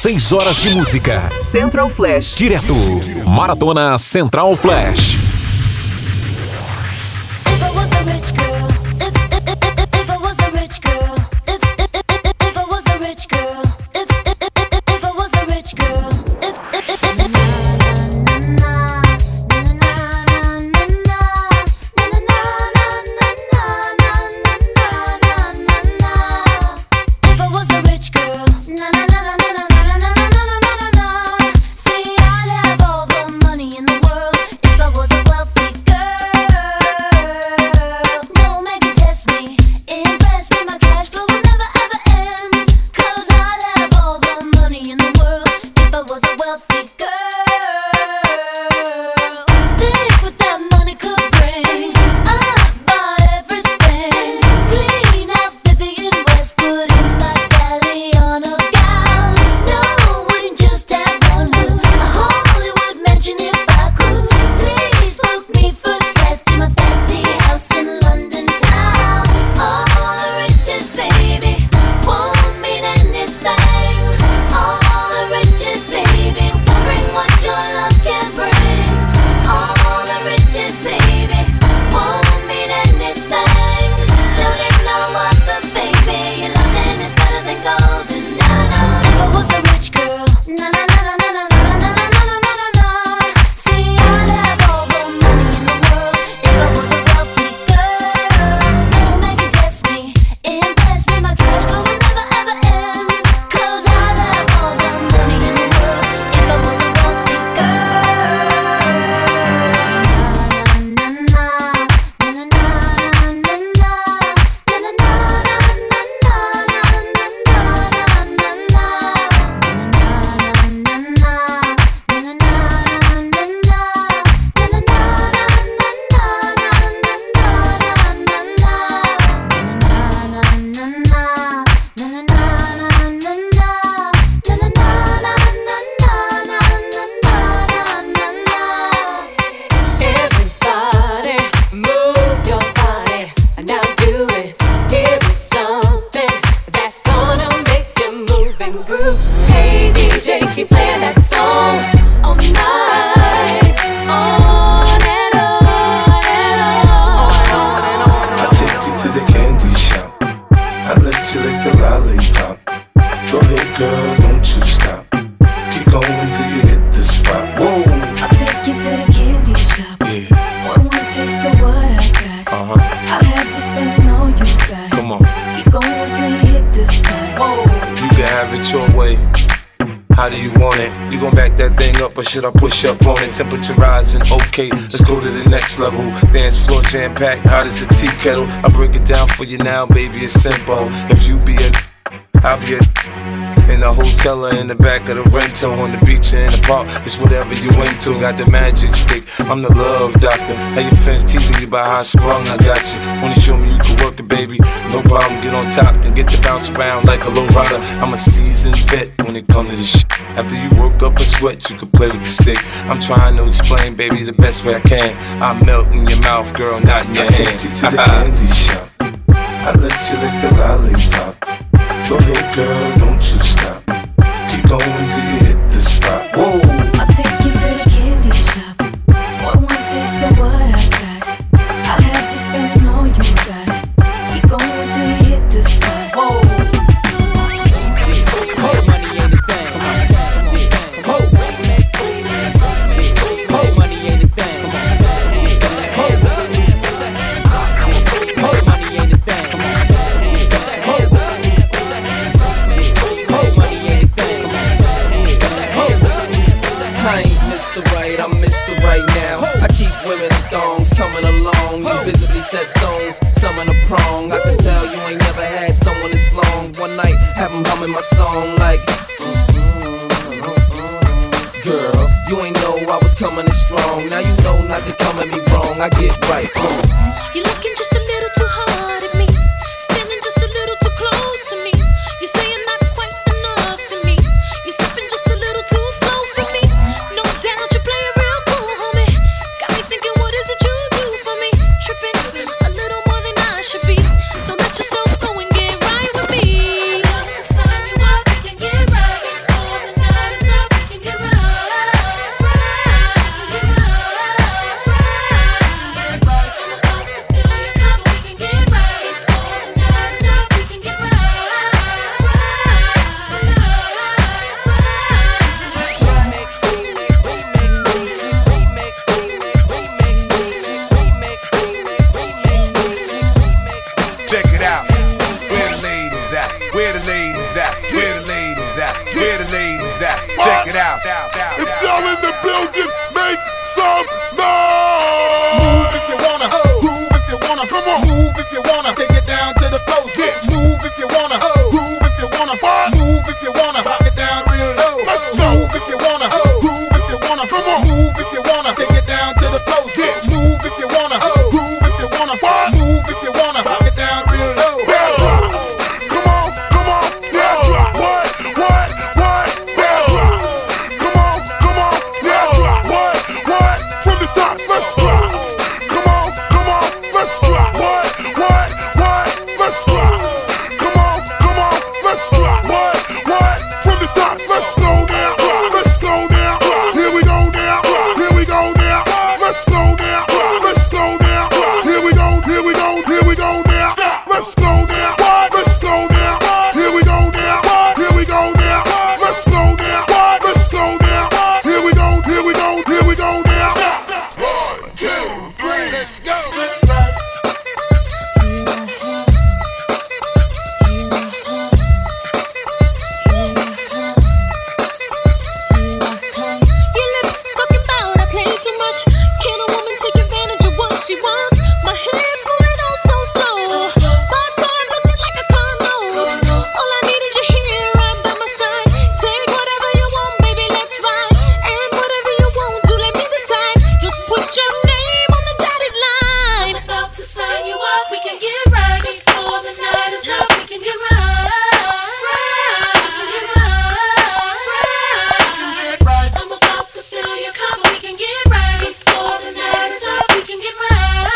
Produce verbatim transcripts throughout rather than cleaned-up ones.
Seis horas de música. Central Flash. Direto. Maratona Central Flash. Should I push up on it? Temperature rising, okay, let's go to the next level. Dance floor jam packed, hot as a tea kettle. I break it down for you now, baby, it's simple. If you be a, I'll be a. In the hotel or in the back of the rental, on the beach or in the park, it's whatever you into. Got the magic stick, I'm the love doctor. How your fans teasing you about how I sprung, I got you. Wanna show me you can work it, baby? No problem, get on top, then get to bounce around like a low rider. I'm a seasoned vet when it comes to this shit. After you work up a sweat, you can play with the stick. I'm trying to explain, baby, the best way I can. I melt in your mouth, girl, not in your I hand. take you to the candy shop. I let you lick the lollipop. Go ahead, girl, don't you stop. Keep going till you hit the spot. Whoa. I'll take you to the candy shop. Want one taste of what I got. I'll have you spending all you got. Keep going till you hit the spot. Whoa. Money ain't a thing. Come on, come on, come on. Money ain't a thing. Come on. Money ain't a thing. Come on. I ain't Mister Right, I'm Mister Right now. I keep women in thongs coming along. You visibly set stones, some in a prong. I can tell you ain't never had someone this long. One night, have them humming my song like girl, you ain't know I was coming in strong. Now you know not to come at me wrong. I get right. You're looking just a little too hard at me. Standing just a little too close to me. You're saying not quite enough to me. You're stepping just a little too slow for me. No doubt you play it real cool, homie. Got me thinking, what is it you do for me? Tripping a little more than I should be. So let yourself go and get right with me. Sign you up, we can get right. All the Where the ladies at? Check it out. If y'all in the building, make some noise. Move if you wanna, groove if you wanna, come on. Move if you wanna, take it down to the floor. Move if you wanna, groove if you wanna, move if you wanna, rock it down real low. Let's go. Move if you wanna, groove if you wanna, come on. Move if you wanna, take it down to the floor. Move if you wanna, groove if you wanna, move if you wanna, rock it down real low. Come on, come on, yeah, drop. What, what, what, yeah, drop. Come on, come on, yeah, drop. What, what, from the top, let's drop. Come on, come on, let's drop. What, what, what, let's drop. Come on, come on, let's drop. What, what, from the top, let's go now. Let's go now. Here we go now. Here we go now. Let's go now. Let's go now. Here we go. Here we go. Here we go now. Let's go now. Let's go now. Here we go now. Here we go now. Let's go now. Let's go now. Here we go. Here we go. Here we go now. One, two, three, let's go. Your lips talking about I play too much. Can a woman take advantage of what she wants? My hips moving on so slow. My time looking like a condo. All I need is you here right by my side. Take whatever you want, baby, let's ride. And whatever you want to, let me decide. Just put your name on the dotted line. I'm about to sign you up. We can get right before the night is up. We can get right. I'm about to fill your cup. We can get right before the night is up. We can get right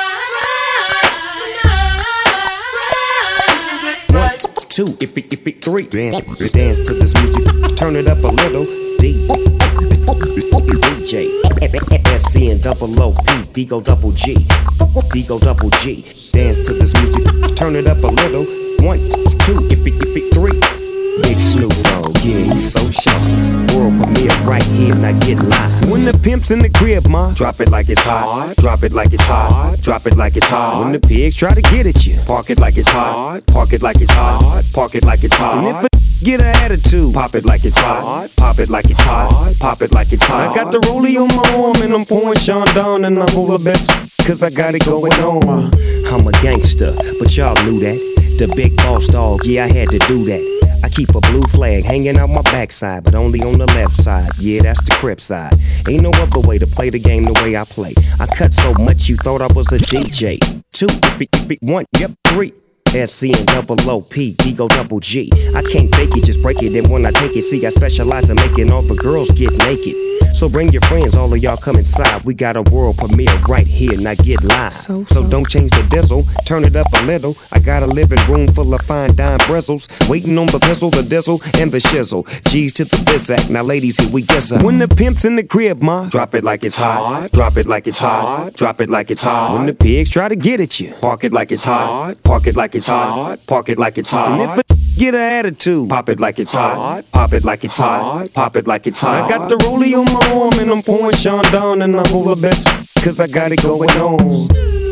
tonight. One, two, if it, if it, three. Dance, dance to this music. Turn it up a little. D, D J, S C and double O P, D-Go double G, D-Go double G. Dance to this music. Turn it up a little. One, two, if it, if it, three. Big Snoop Dogg, yeah, he's so sharp. World premiere right here, now get lost. When the pimp's in the crib, ma, drop it like it's hot. Drop it like it's hot. Drop it like it's hot. When the pigs try to get at you, park it like it's hot. Park it like it's hot. Park it like it's hot. And if a get an attitude, pop it like it's hot. Pop it like it's hot. Pop it like it's hot. I got the rollie on my arm and I'm pouring Sean down and I'm over best cause I got it going on. I'm a gangster, but y'all knew that. The big boss dog, yeah, I had to do that. I keep a blue flag hanging out my backside, but only on the left side. Yeah, that's the Crip side. Ain't no other way to play the game the way I play. I cut so much you thought I was a D J. Two, one, yep, three. S C and double O P, D-Go double G. I can't fake it, just break it. And when I take it, see, I specialize in making all the girls get naked. So bring your friends, all of y'all come inside. We got a world premiere right here, now get live. So, so. so don't change the diesel, turn it up a little. I got a living room full of fine dime bristles, waiting on the pistol, the diesel, and the shizzle. G's to the biz act, now ladies, here we guess her. When the pimp's in the crib, ma, drop it like it's hot. Drop it like it's hot. Drop it like it's hot. When the pigs try to get at you, park it like it's hot. Park it like it's hot. Park it like it's hot. And if a get an attitude, pop it like it's hot. Pop it like it's hot. Pop it like it's hot. I got the rollie on my arm and I'm pouring Sean down and I'm over best cause I got it going on.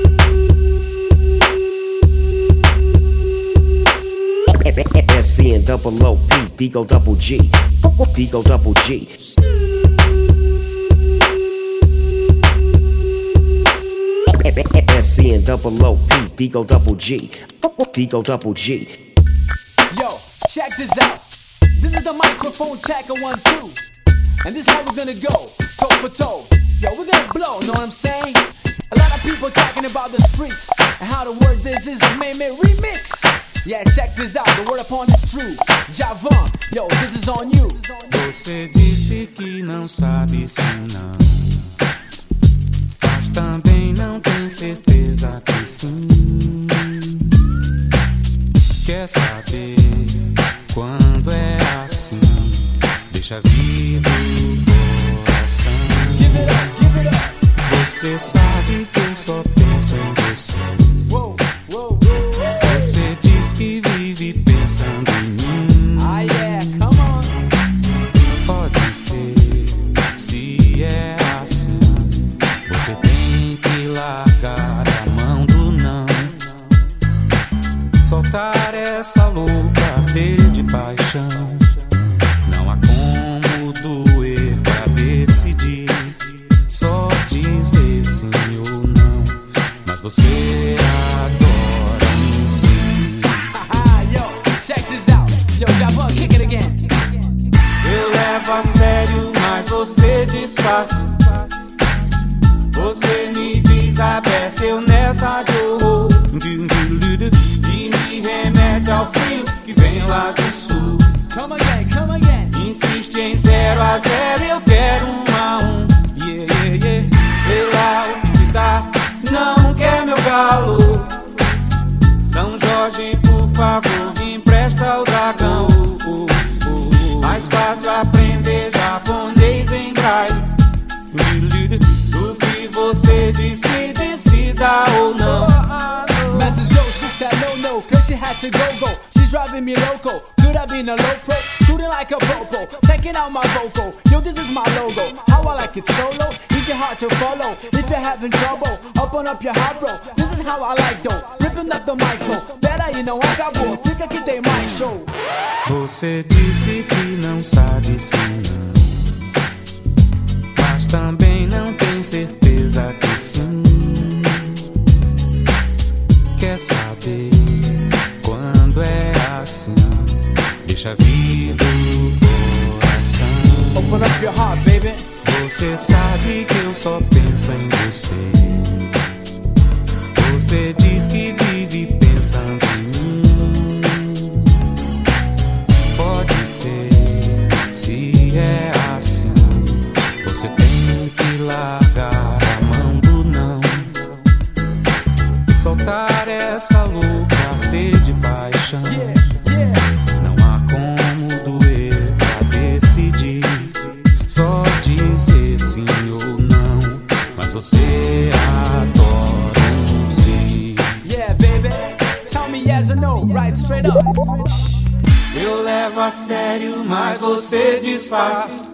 S C and double O P, D-Go double G, D-Go double G. S C and double O P, D-Go double G, D-Go double G. Yo, check this out. This is the microphone checker one two. And this is how we're gonna go, toe for toe. Yo, we're gonna blow, know what I'm saying? A lot of people talking about the streets and how the word this is a May May remix. Yeah, check this out, the word upon is true. Javan, yo, this is on you. Você disse que não sabe se não, mas também não tem certeza que sim. Quer saber quando é assim? Deixa vir do coração. Give it up, give it up. Você sabe que eu só penso em você. Whoa, whoa, whoa. Você diz que vive pensando em mim. Ah, yeah, come on. Pode ser, se é assim, você tem que largar a mão do não. Soltar essa louca rede de paixão. você desfaz. Você me desabece, eu nessa de horror. E me remete ao frio que vem lá do sul. Come again, come again. Insiste em zero a zero, eu quero um a um. Yeah, yeah, yeah. Sei lá o que te dá, não quer meu galo. São Jorge, por favor, me empresta o dragão. Oh, oh, oh. Mais fácil aprender japonês em braille. Do que você disse, decida ou não. Methods go, she said no, no, cause she had to go, go. She's driving me loco, could I be in a low pro? Shooting like a popo, taking out my vocal. Yo, this is my logo, how I like it solo. Easy, hard to follow, if you're having trouble, open up your heart, bro. This is how I like though, ripping up the micro. Better you know, acabou, fica que tem mais show. Você disse que não sabe se não, mas também não tem certeza que sim. Quer saber quando é assim? Deixa vir do coração. Open up your heart, baby. Você sabe que eu só penso em você. Você diz que vive pensando em mim. Pode ser, se é assim, você tem que largar a mão do não. Soltar essa louca ardor de paixão. Yeah, yeah. Não há como doer pra decidir. Só dizer sim ou não. Mas você adora um sim. Yeah, baby, tell me yes or no, right straight up. Eu levo a sério, mas você desfaz.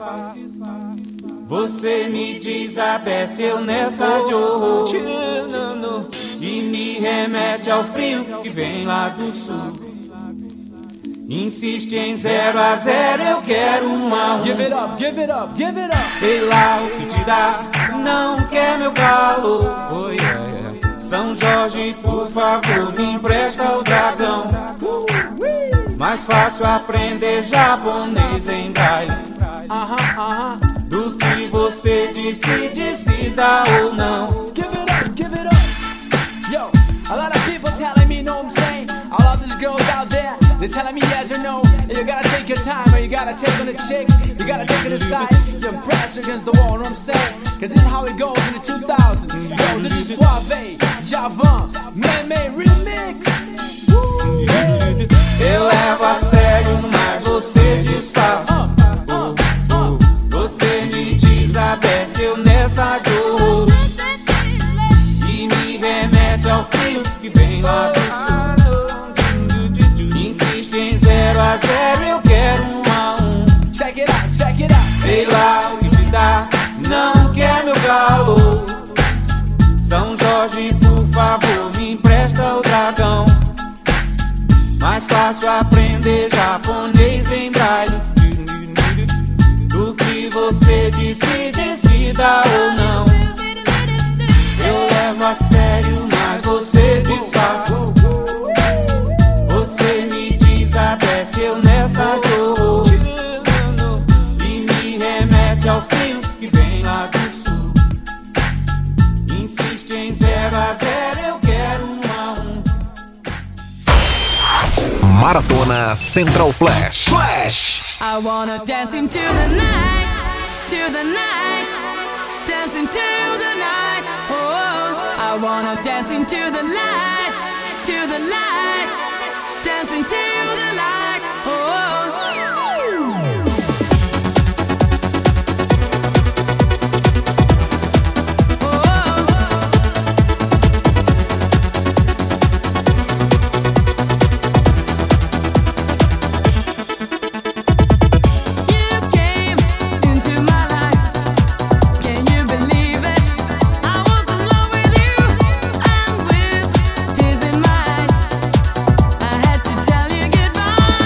Você me desabece, eu nessa de horror. E me remete ao frio que vem lá do sul. Insiste em zero a zero, eu quero um a um. Give it up, give it up, give it up. Sei lá o que te dá, não quer meu galo. Oh, yeah, yeah. São Jorge, por favor, me empresta o dragão. Mais fácil aprender japonês em braille. Uh-huh, uh-huh. Do que você disse, decida ou não. Give it up, give it up. Yo, a lot of people telling me, know what I'm saying? All of these girls out there, they're telling me yes or no. And you gotta take your time, or you gotta take on a chick. You gotta take it aside, you press against the wall, know what I'm saying? Cause this is how it goes in the two thousands. Yo, this is Suave, Javan, Man-Made Remix. Woo! Eu levo a sério, mas você desfaz. Uh, uh, uh. Você me desabece, eu nessa dor. E me remete ao frio que vem lá do sul. Insiste em zero a zero, eu quero um a um. Check it out, check it out. Sei lá o que te dá, não quer meu galo. São Jorge, por favor, me empresta o dragão. Mais fácil aprender japonês em braille. Do que você disse, decida ou não. Eu levo a sério, mas você desfaz. Você me desabece, eu nessa dor. E me remete ao frio que vem lá do sul. Insiste em zero a zero, eu quero um a um. Maratona Central Flash. Flash. I wanna dance into the night, to the night, dance into the night. Oh, I wanna dance into the light, to the light, dance into the light. Oh. Tears in my eyes, I had to tell you goodbye.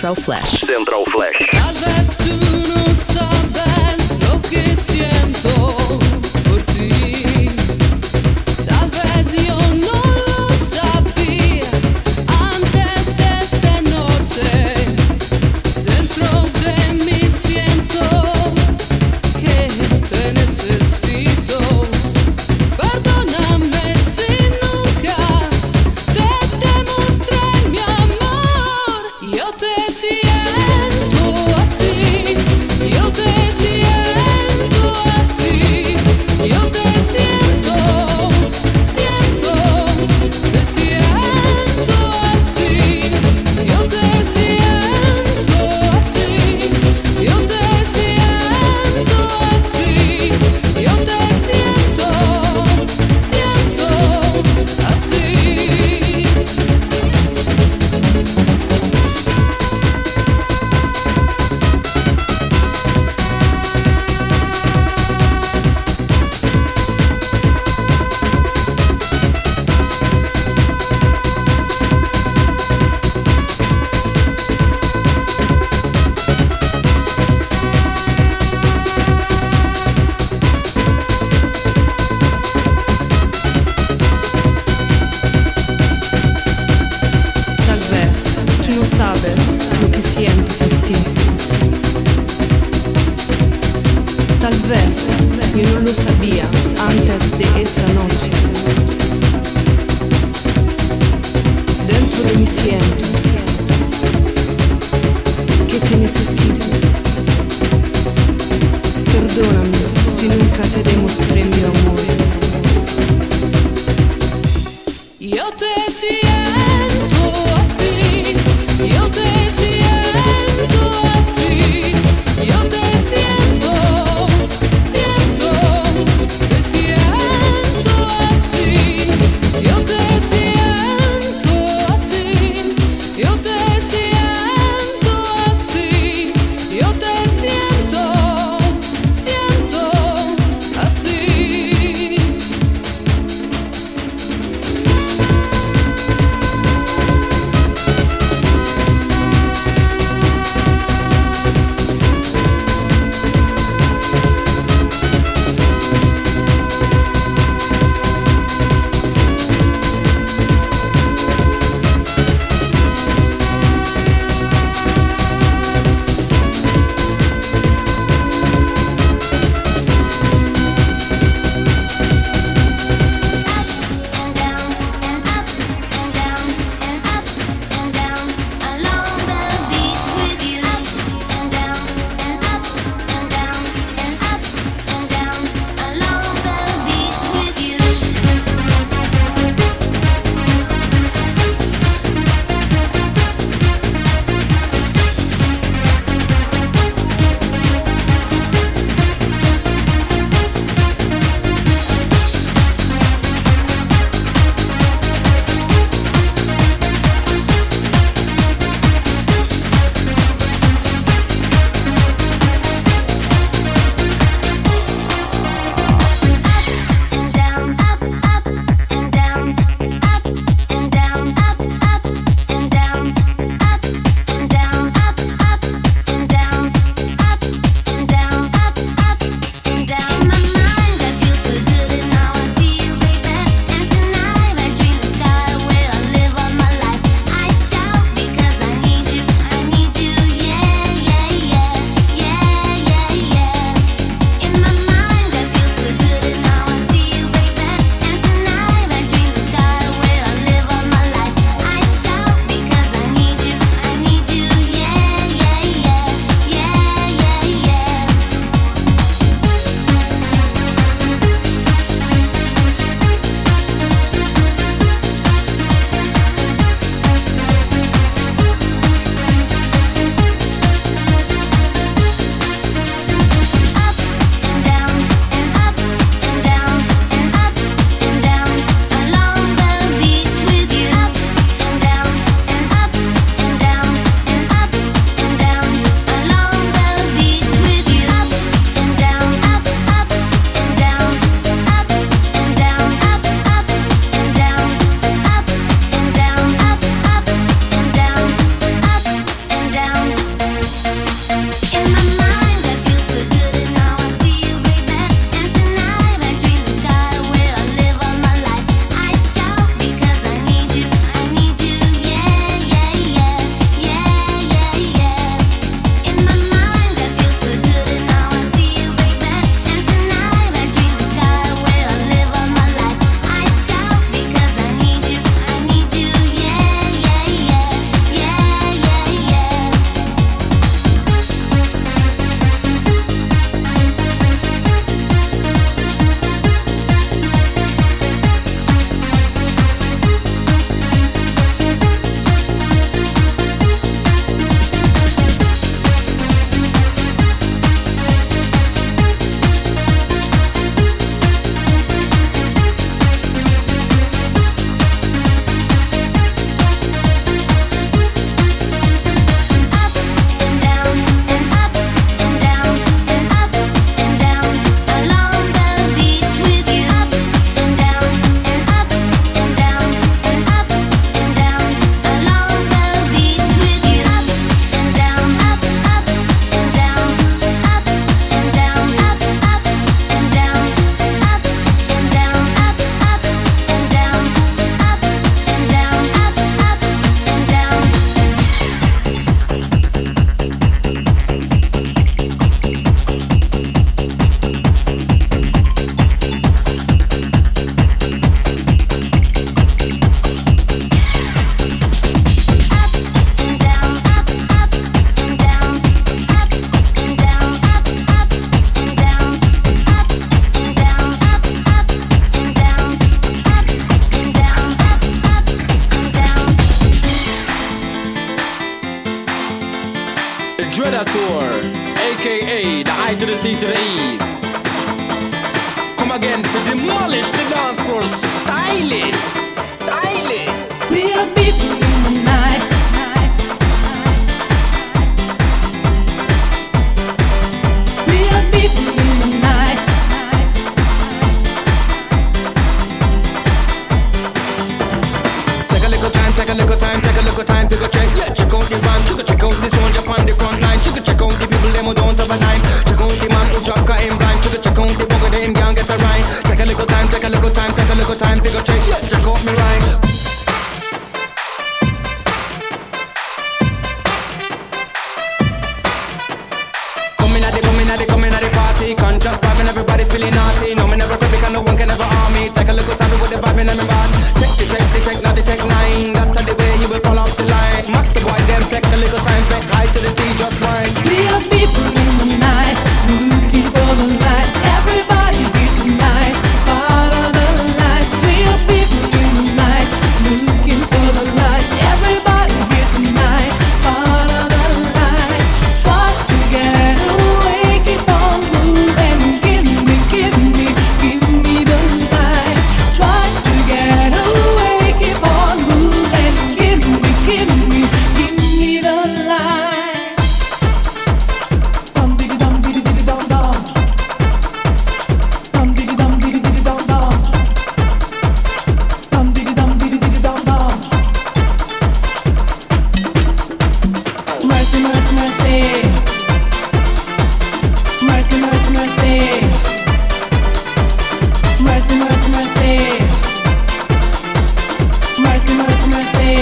Central Flash. Central Flash. Tal vez tú no sabes lo que siento por ti. Tal vez yo no lo sabía antes de esta noche. Dentro de mí siento que te necesito. Perdóname si nunca te demostré mi amor. Yo te siento así, yo te siento así, yo te siento, siento, te siento así, yo te siento así, yo te siento así, yo te siento, siento así. Tal vez tú no sabes lo que siento por ti. Tal vez yo no lo sabía antes de esta noche. Dentro de mí siento que te necesito. Perdóname si nunca te demostré mi amor. Yo te siento así, yo te siento así, yo te siento, siento, te siento así, yo te siento así, yo te siento así, yo te siento, siento así. Predator, aka the I to the C to the E. Come again to demolish the dance floor, style it, style it. We are people in the night. We are people in the night. Take a little time, take a little time, take a little time to go check. Yeah, check out the rhyme, check check out the soldier on the front line. Check check out the people them who don't have a nine. Check out the man who drop got him blind. Check check out the bugger that him can't get a rhyme. Take a little time, take a little time, take a little time to go check. Yeah, check out me rhyme. Conscious vibing, everybody feeling naughty. No, me never feel because no one can ever harm me. Take a look at time with the vibing in my band. Take the take the take, now the take nine. That's the way you will fall off the line. Master boy, them take a little time, take high to the sea, just wine. We are people in the night, looking for the light. Everybody here tonight, follow the light. We are people in the night, looking for the light. Everybody here tonight, follow the light. Try to get away, keep on moving. Give me, give me, give me the light. Try to get away, keep on moving. Give me, give me, give me the light. Dum diddy dum diddy diddy dum dum. Dum diddy dum diddy diddy dum dum. Dum diddy dum diddy diddy dum dum. Mercy, mercy, mercy. Mercy, mercy, mercy. Mercy, mercy, mercy. Mercy, mercy, mercy.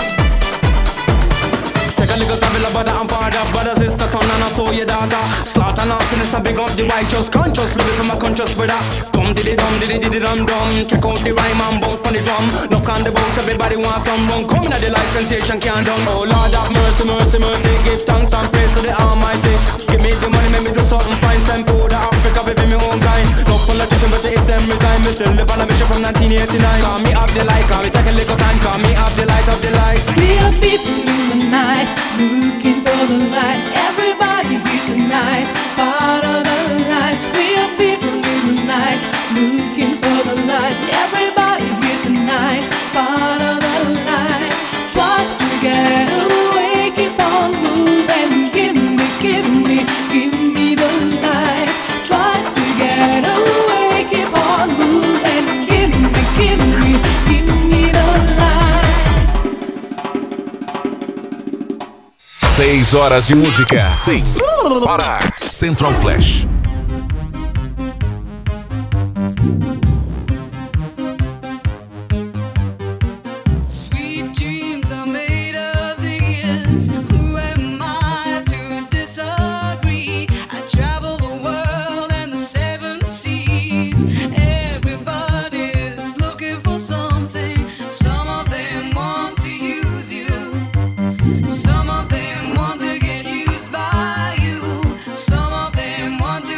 Take a little time, love brother and father, brother, sister, son, and I saw your daughter. Slaughter now, since I big up the righteous, conscious, living from a conscious brother. Dum diddy dum diddy diddy dum dum. Check out the rhyme and bounce on the drum. Knock on the bounce, everybody wants some rum. Coming at the life sensation can't done. Oh Lord have mercy, mercy, mercy. Give thanks and praise to the Almighty. Give me the money, make me do something fine. Send food to Africa, baby, me own kind. No politician, but if them resign, me still live on a mission from nineteen eighty-nine. Call me up the light, call me take a little time. Call me up the light of the light. We are people in the night, looking for the light. Everybody here tonight, follow the light. We are people in the night, looking for the light. Everybody here tonight, follow the light. Try to get away, keep on moving. Give me, give me, give me the light. Try to get away, keep on moving. Give me, give me, give me the light. Seis horas de música sem parar. Central Flash. Sweet dreams are made of these. Who am I to disagree? I travel the world and the seven seas. Everybody's looking for something. Some of them want to use you. Some of them want to get used by you. Some of them want to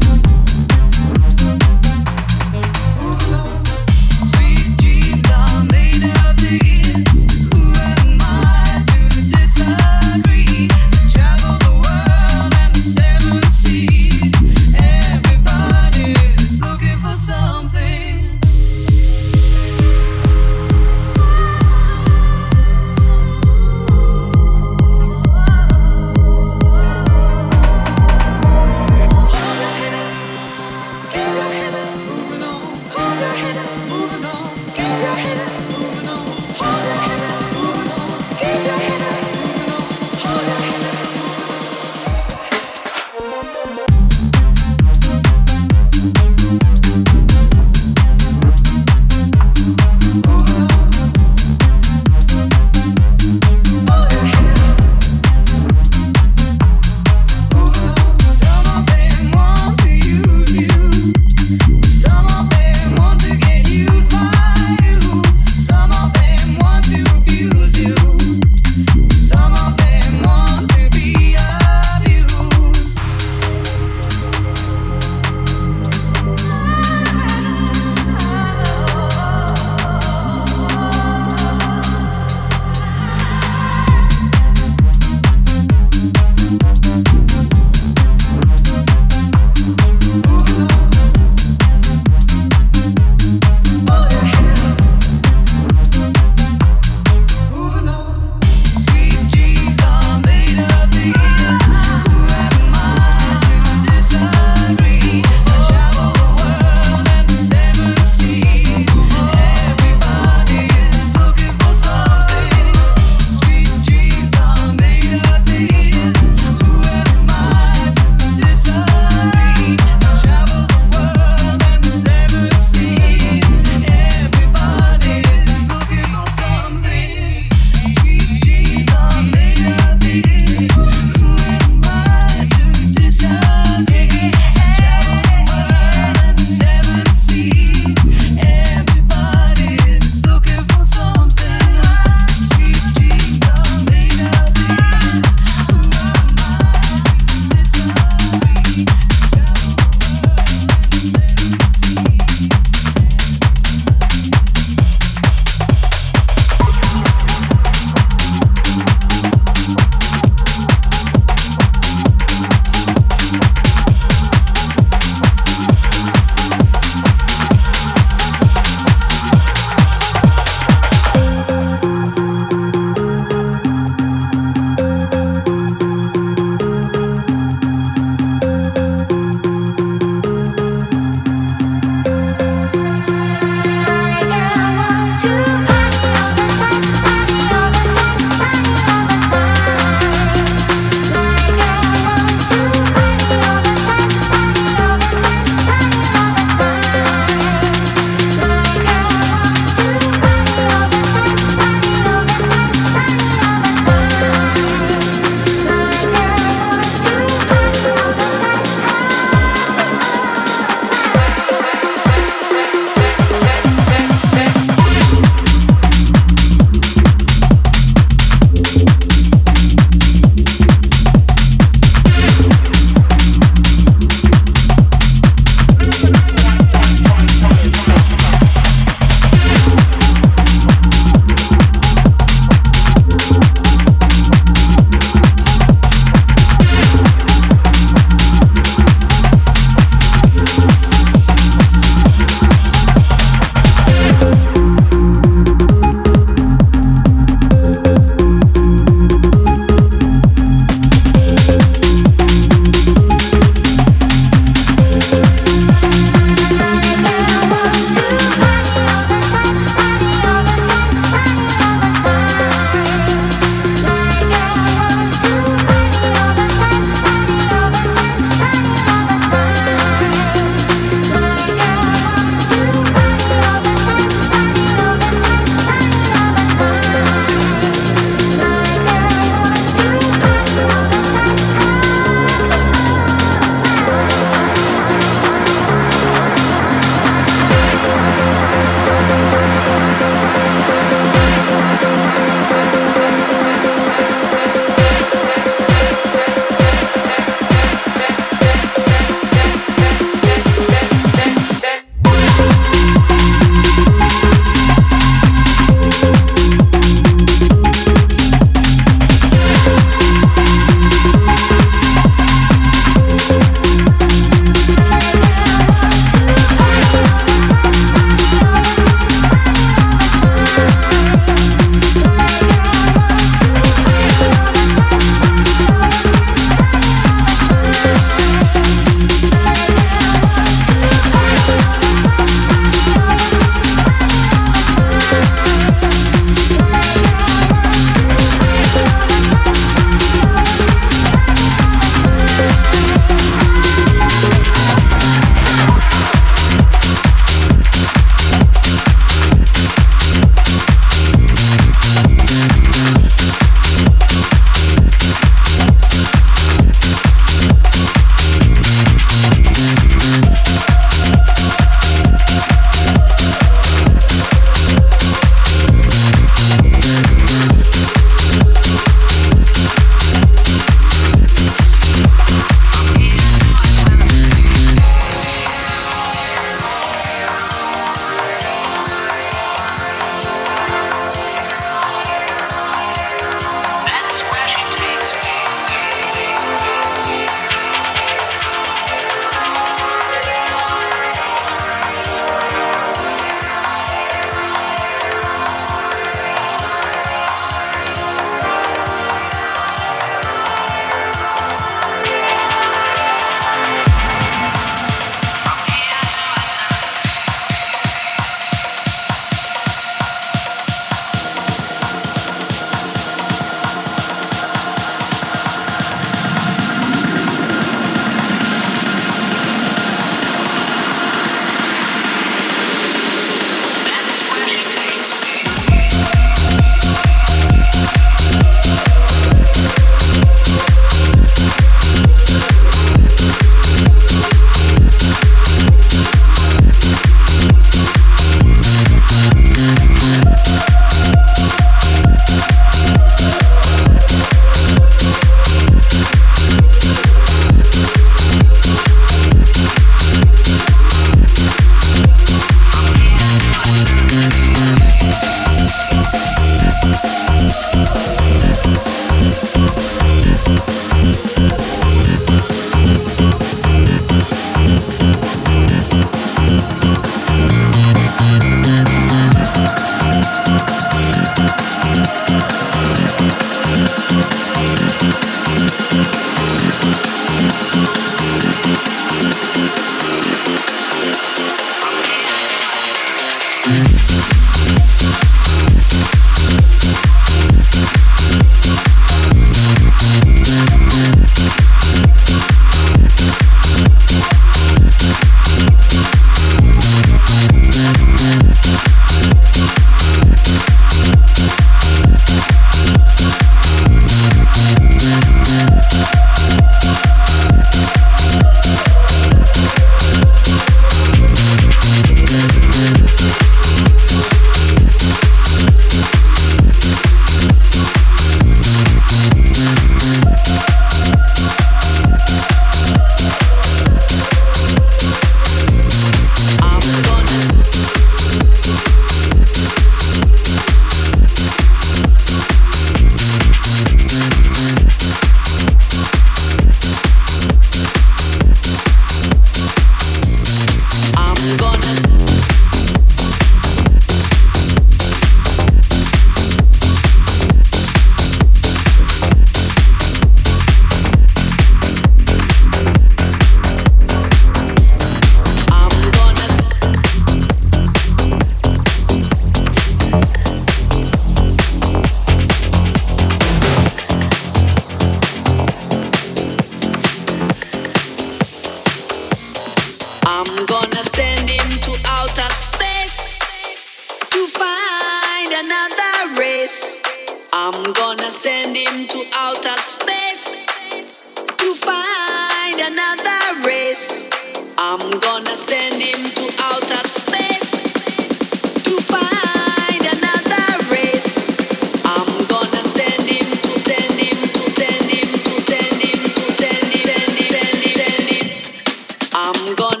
I'm gonna send him to outer space to find another race. I'm gonna send him to outer space to find another race. I'm gonna send him to outer space to find another race. I'm gonna send him to send him to send him to send him to send him send him send him send him. I'm gonna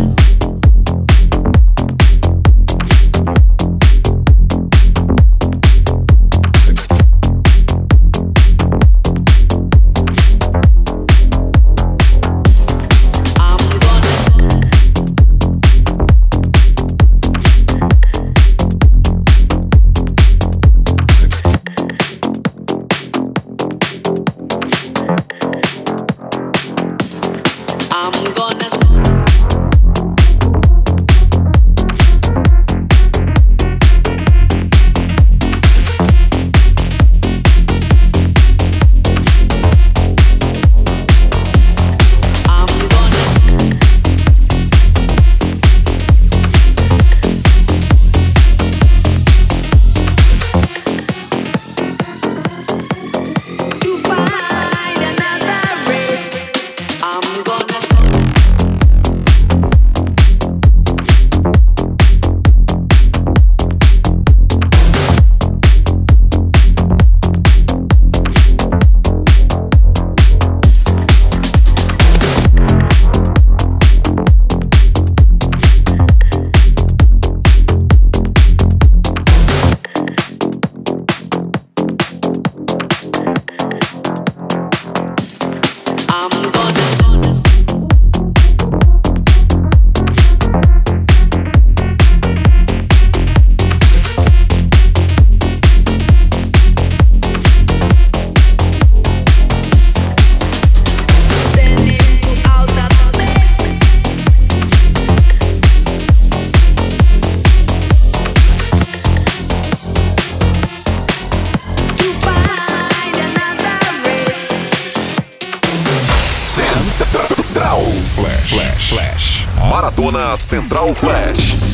Maratona Central Flash.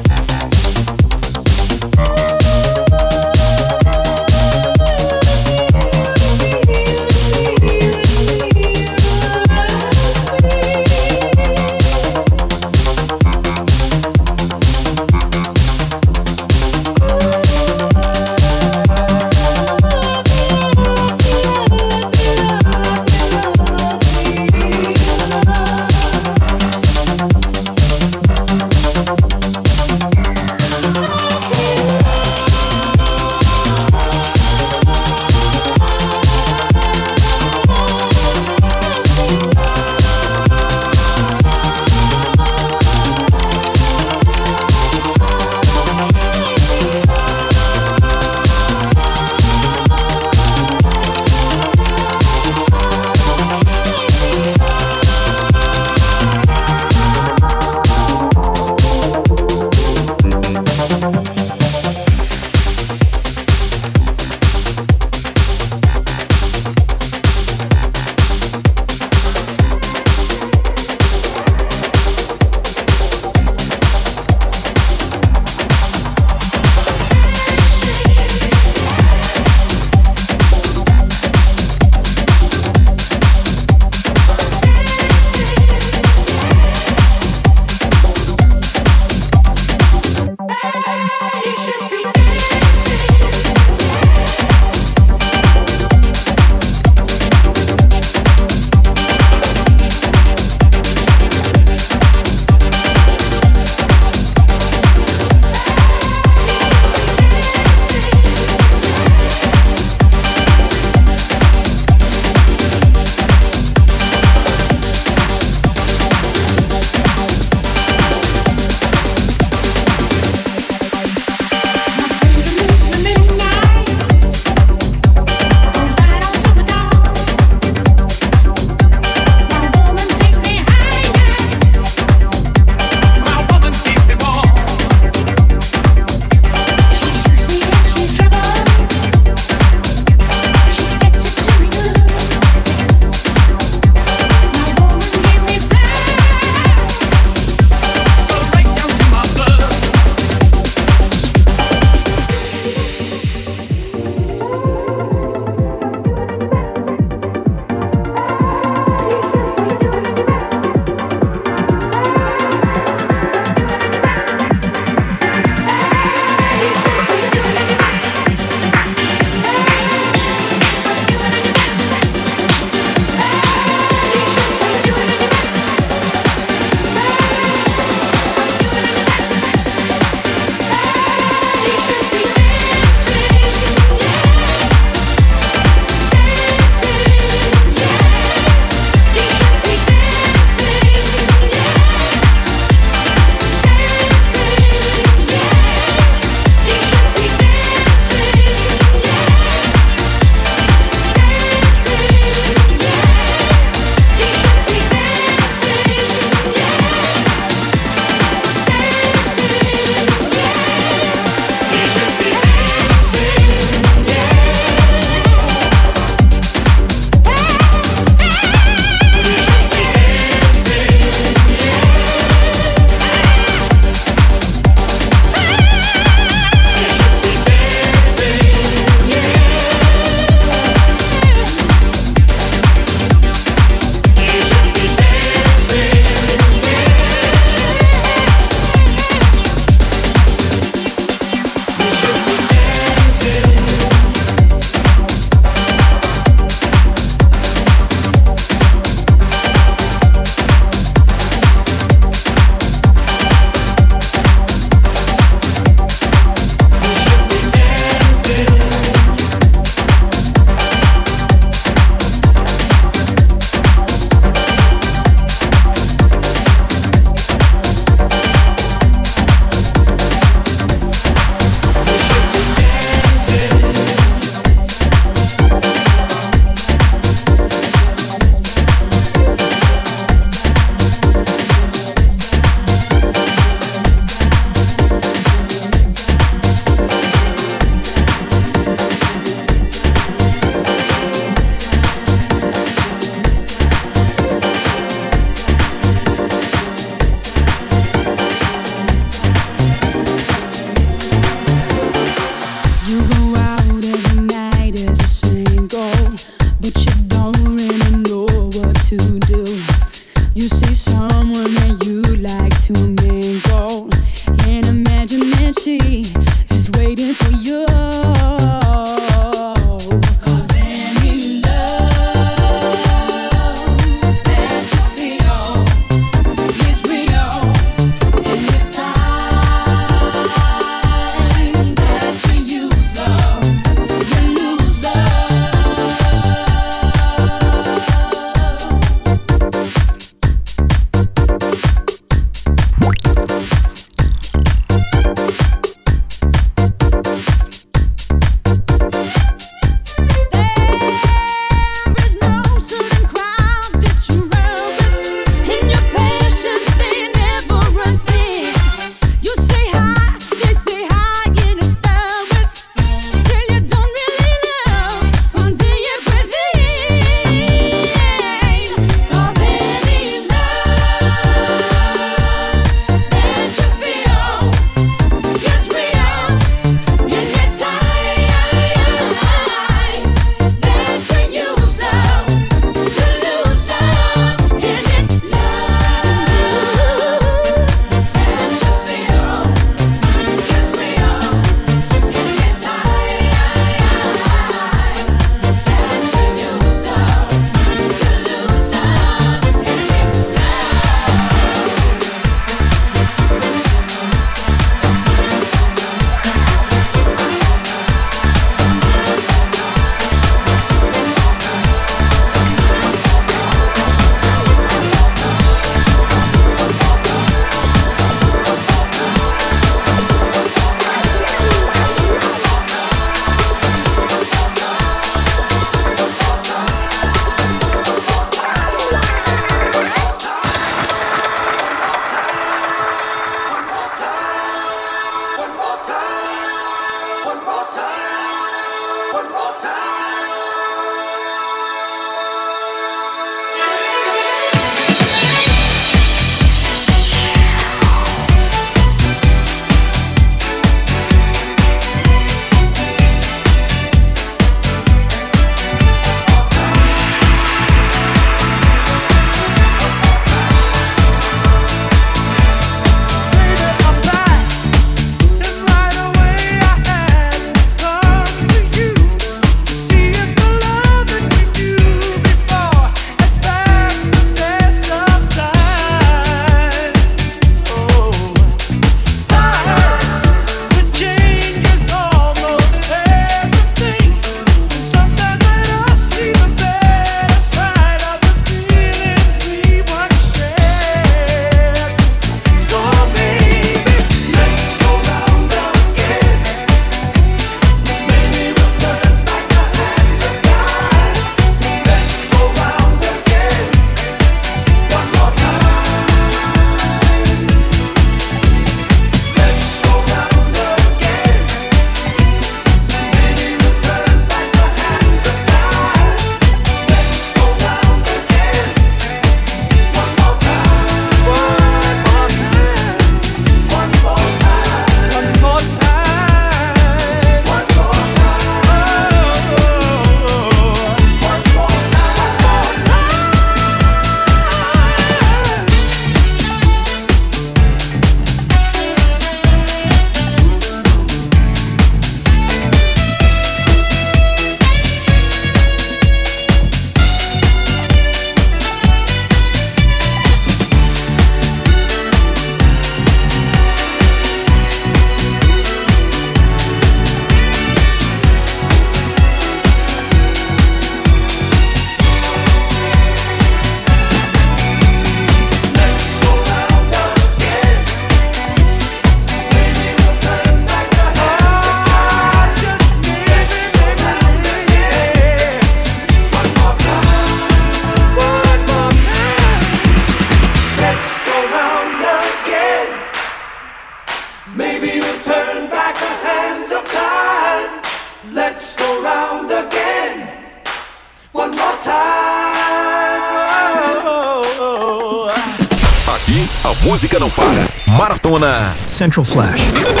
Aqui a música não para. Maratona Central Flash.